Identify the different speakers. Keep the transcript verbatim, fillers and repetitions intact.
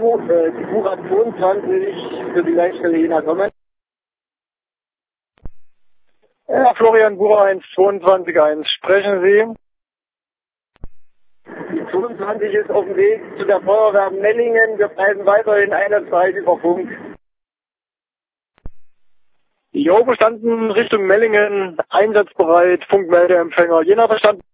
Speaker 1: Bu äh, die Burat zweiundzwanzig für die Leitstelle Jena kommen.
Speaker 2: Ja, Florian Bucher eins zweiundzwanzig eins. Sprechen Sie?
Speaker 1: Die zweiundzwanzig ist auf dem Weg zu der Feuerwehr Mellingen. Wir bleiben weiterhin einerseits über Funk.
Speaker 2: Jo, verstanden, Richtung Mellingen, einsatzbereit, Funkmeldeempfänger. Jena verstanden.